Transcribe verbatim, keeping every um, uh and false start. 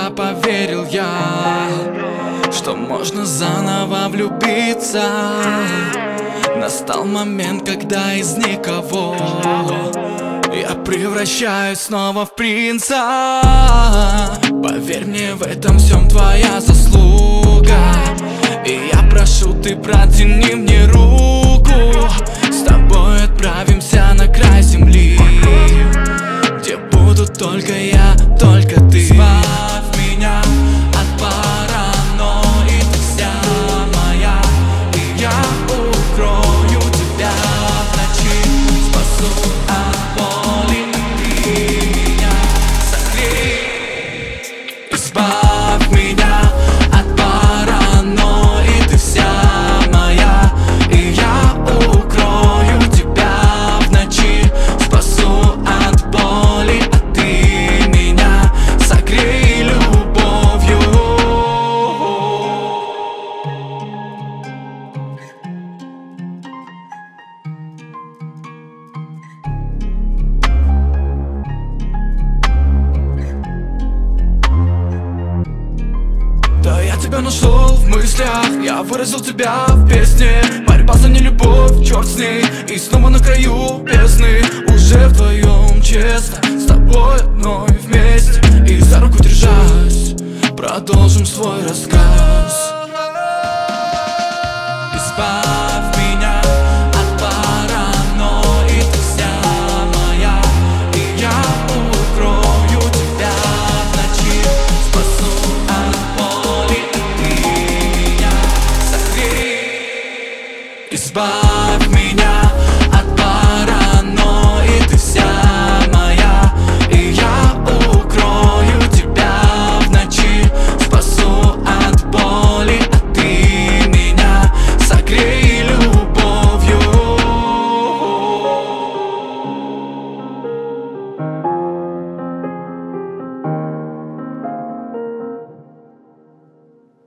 когда поверил я, что можно заново влюбиться. Настал момент, когда из никого я превращаюсь снова в принца. Поверь мне, в этом всем твоя заслуга, и я прошу, ты протяни мне руку. С тобой отправимся на край земли, где буду только я, только ты. Избавь меня от паранойи, ты вся моя, и я укрою тебя в ночи, спасу от боли, и ты меня согрей. Избавь меня от паранойи, ты вся моя, и я укрою тебя в ночи, спасу от боли, а ты меня согрей любовью. Да, я тебя нашел в мыслях, я выразил тебя в песне. Борьба за нелюбовь, черт с ней, и снова на краю бездны. Уже вдвоем честно, с тобой одной вместе, и за руку держась, продолжим свой рассказ. Избавь меня от паранойи, ты вся моя, и я укрою тебя в ночи, спасу от боли, и ты меня согрей. Избавь меня